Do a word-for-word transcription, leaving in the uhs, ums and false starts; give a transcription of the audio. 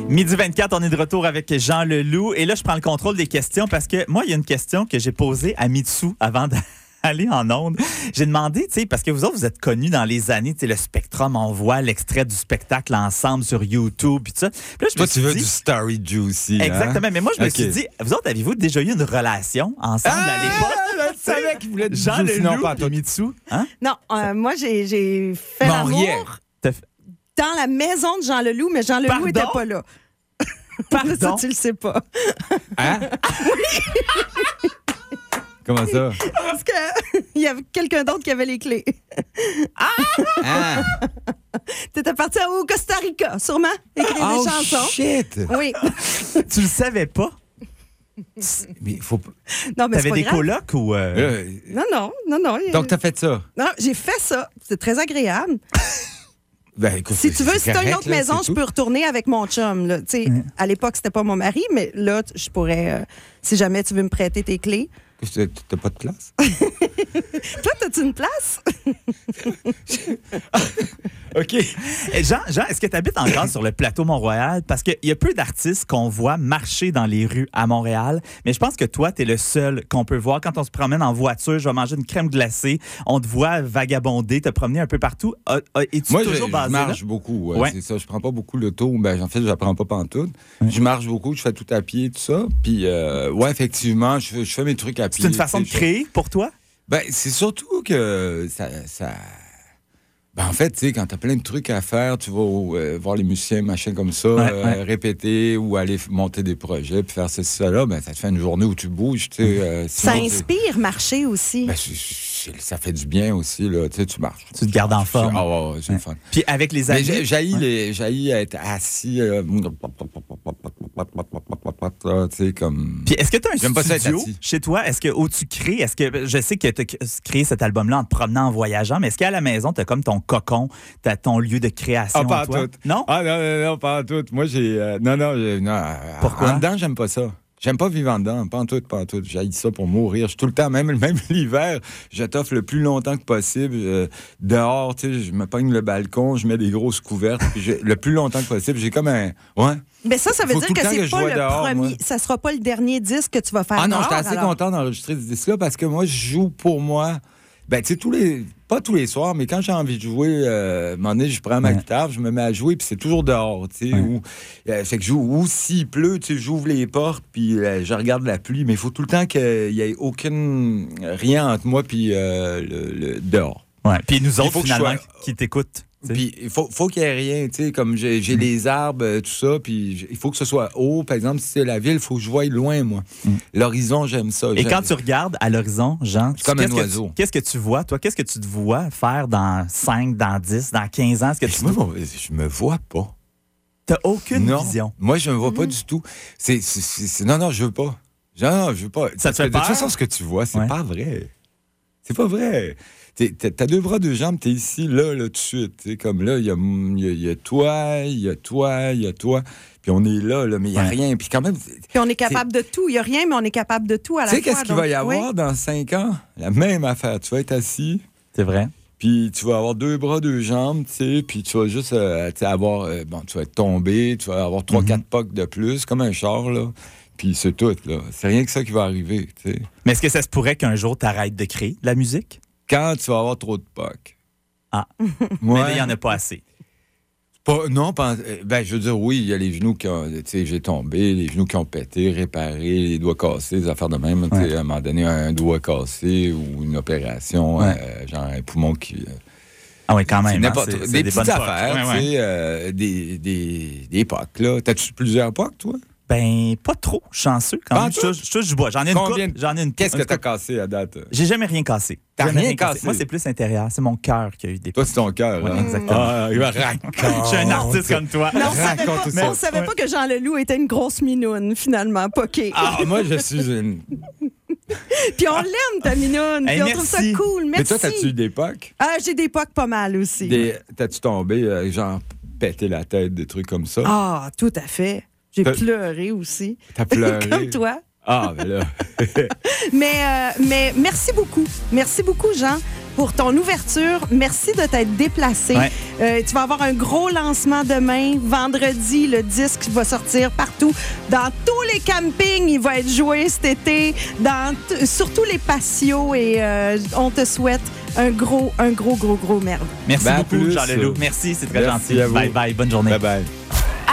Midi vingt-quatre, on est de retour avec Jean Leloup. Et là, je prends le contrôle des questions parce que moi, il y a une question que j'ai posée à Mitsou avant d'aller en ondes. J'ai demandé, tu sais, parce que vous autres, vous êtes connus dans les années, tu sais, le Spectrum, on voit l'extrait du spectacle ensemble sur YouTube, puis tout ça. Puis là, je Toi, me tu suis veux dit, du Story Juicy. exactement, hein? mais moi, je me Ok. suis dit, vous autres, avez-vous déjà eu une relation ensemble Ah, à l'époque? je savais qu'il voulait du Jean juicy, non, Leloup pas et toi. Mitsou, hein? Non, euh, moi, j'ai, j'ai fait Mon l'amour rien. T'as fait- dans la maison de Jean Leloup, mais Jean Leloup Pardon? n'était pas là. Pardon? Ça, tu le sais pas. Hein? Comment ça? Parce qu'il y avait quelqu'un d'autre qui avait les clés. Ah! T'étais parti au Costa Rica, sûrement, écrire Oh, des chansons. shit! Oui. Tu le savais pas? Mais faut pas... Non, mais c'est T'avais pas des grave. colocs ou... euh, Euh, Non, non, non, non. il- Donc, t'as fait ça? Non, j'ai fait ça. C'est très agréable. Ben, écoute, Si tu veux, c'est si t'as une correct, autre là, maison, c'est je peux tout. retourner avec mon chum. Là. Tu sais, à l'époque, c'était pas mon mari, mais là, t- je pourrais, euh, si jamais tu veux me prêter tes clés. T'as t'as pas de place? Toi, t'as-tu une place? OK. Eh, Jean, Jean, est-ce que tu habites encore sur le plateau Mont-Royal? Parce qu'il y a peu d'artistes qu'on voit marcher dans les rues à Montréal, mais je pense que toi, tu es le seul qu'on peut voir. Quand on se promène en voiture, je vais manger une crème glacée, on te voit vagabonder, te promener un peu partout. Ah, ah, es-tu Moi, je, toujours je basé marche là? beaucoup. Ouais, Ouais. C'est ça. Je prends pas beaucoup l'auto. Ben, en fait, je la prends pas pantoute. Je marche beaucoup. Je fais tout à pied, tout ça. Puis, euh, ouais, effectivement, je, fais- je fais mes trucs à pied. C'est une façon de tu sais, créer pour toi? je- Ben, c'est surtout que ça... ça... Ben, en fait, tu sais, quand t'as plein de trucs à faire, tu vas euh, voir les musiciens, machin comme ça, Ouais, euh, ouais. répéter ou aller f- monter des projets, puis faire ceci, ça, là, ben, ça te fait une journée où tu bouges, tu sais. euh, Ça sinon, tu- inspire marcher aussi. Ben, c'est- c'est- ça fait du bien aussi, là. Tu sais, tu marches. Tu te gardes en forme. Ah, ouais, ouais, c'est le fun. Puis avec les Mais amis... j'ai- j'haïs Ouais. les- j'haïs être assis, euh, tu sais, comme... Puis est-ce que tu as un J'aime pas ça être studio assis. chez toi? Est-ce que où tu crées? Est-ce que je sais que tu as créé cet album-là en te promenant, en voyageant, mais est-ce qu'à la maison, tu as comme ton cocon, tu as ton lieu de création Ah, pas à en toi? tout. Non? Ah, non, non, non, pas en tout. Moi, j'ai... euh, non, non, j'ai- non. euh, Pourquoi? En dedans, j'aime pas ça. J'aime pas vivre en dedans, pas en tout, pas en tout. J'haïs ça pour mourir. Je suis tout le temps, même, même l'hiver, je t'offre le plus longtemps que possible. euh, dehors, tu sais, je me pogne le balcon, je mets des grosses couvertes, puis je- le plus longtemps que possible. J'ai comme un... Ouais. Mais ça, ça veut Faut dire tout le que temps que c'est je pas vois le dehors, premier. moi. Ça sera pas le dernier disque que tu vas faire. Ah non, dehors, j'étais assez alors. content d'enregistrer ce disque-là parce que moi, je joue pour moi. Ben, tu sais, tous les. Pas tous les soirs, mais quand j'ai envie de jouer, euh, à un moment donné, je prends ma Ouais. guitare, je me mets à jouer, puis c'est toujours dehors, tu sais. Ouais. Ou, euh, fait que je joue, ou s'il pleut, tu sais, j'ouvre les portes, puis euh, je regarde la pluie, mais il faut tout le temps qu'il y ait aucune. Rien entre moi, puis euh, le, le- dehors. Ouais. Puis nous Il autres, faut que finalement, je sois- qui t'écoutent. tu sais. Puis il faut, faut qu'il y ait rien, tu sais, comme j'ai j'ai les arbres, euh, tout ça, puis j- il faut que ce soit haut. Par exemple, si c'est la ville, il faut que je voie loin, moi. L'horizon, j'aime ça. Et J'aime- quand tu regardes à l'horizon, Jean, C'est comme qu'est-ce un que oiseau. tu- Qu'est-ce que tu vois? Toi, qu'est-ce que tu te vois faire dans cinq, dans dix, dans quinze ans? Est-ce que tu Je me, je me vois pas. n'as aucune non, vision? moi, je ne me vois pas du tout. C'est, c'est- c'est- c'est- non, non, je veux pas. Non, non, je veux pas. Ça te Parce fait que de peur? toute façon, ce que tu vois, c'est Ouais. pas vrai. C'est pas vrai. T'es- t'as t'as deux bras, deux jambes, t'es ici, là, là, tout de suite. T'sais, comme là, il y a, il y a- il y a toi, il y a toi, il y a toi. Puis on est là, là mais il n'y a Ouais. rien. Puis quand même, tu Puis on est capable de tout. Il n'y a rien, mais on est capable de tout à la fois. sais, qu'est-ce qu'il va y donc, oui. avoir dans cinq ans? La même affaire. Tu vas être assis, C'est vrai. puis tu vas avoir deux bras, deux jambes, tu sais, puis tu vas juste euh, tu sais, avoir... euh, bon, tu vas être tombé, tu vas avoir trois, Mhm. quatre pocs de plus, comme un char, là. Puis c'est tout, là. C'est rien que ça qui va arriver, tu sais. Mais est-ce que ça se pourrait qu'un jour, tu arrêtes de créer de la musique? Quand tu vas avoir trop de pocs. Ah. Ouais. Mais là, il n'y en a pas assez. Pas- non, pas- euh, ben, je veux dire, oui, il y a les genoux qui ont... Tu sais, j'ai tombé, les genoux qui ont pété, réparé, les doigts cassés, des affaires de même. Tu sais, Ouais. à un moment donné, un doigt cassé ou une opération, Ouais. euh, genre un poumon qui... euh, Ah oui, quand C'est même. hein, n'importe- c'est- c'est des, des petites bonnes affaires, poques. Ouais, tu ouais. sais, euh, des, des, des pocs, là. T'as-tu plusieurs pocs, toi? Ben, pas trop chanceux quand Pas même. en Je tout? touche, je touche du bois. J'en ai une Combien coupe. de- J'en ai une Qu'est-ce une que t'as coupe. cassé à date? J'ai jamais rien cassé. T'as Jamais rien cassé? Moi, c'est plus intérieur. C'est mon cœur qui a eu des Toi, c'est ton cœur, Ouais, hein? exactement. Ah, il va raconte. Je suis un artiste comme toi. Mais on savait pas, Raconte mais on ça. savait pas que Jean Leloup était une grosse minoune, finalement, poquée. Ah, moi, je suis une... Puis on l'aime, ta minoune. Hey, Puis on trouve ça merci. cool. Merci. Mais toi, t'as-tu eu des pocs? Ah, j'ai des pocs pas mal aussi. Des... T'as-tu tombé, euh, genre, pété la tête, des trucs comme ça? Ah, tout à fait. J'ai T'as- pleuré aussi. T'as pleuré? Comme toi. Ah, ben là... Mais, euh, mais merci beaucoup. Merci beaucoup, Jean. pour ton ouverture. Merci de t'être déplacé. Ouais. Euh, tu vas avoir un gros lancement demain. Vendredi, le disque va sortir partout. Dans tous les campings, il va être joué cet été. Dans t- surtout les patios. Et euh, on te souhaite un gros, un gros, gros, gros merde. Merci Ben, beaucoup, plus. Jean Leloup. Merci, c'est très Merci gentil. à vous. Bye bye, bonne journée. Bye bye.